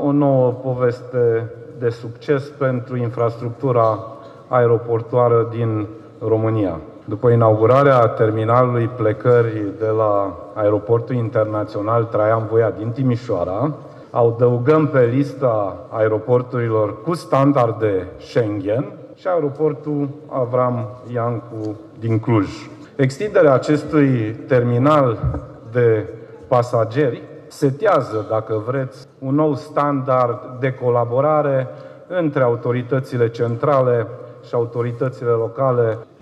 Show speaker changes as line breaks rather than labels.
o nouă poveste de succes pentru infrastructura aeroportuară din România. După inaugurarea terminalului plecării de la Aeroportul Internațional Traian Voia din Timișoara, adăugăm pe lista aeroporturilor cu standarde Schengen și aeroportul Avram Iancu din Cluj. Extinderea acestui terminal de pasageri setează, dacă vreți, un nou standard de colaborare între autoritățile centrale și autoritățile locale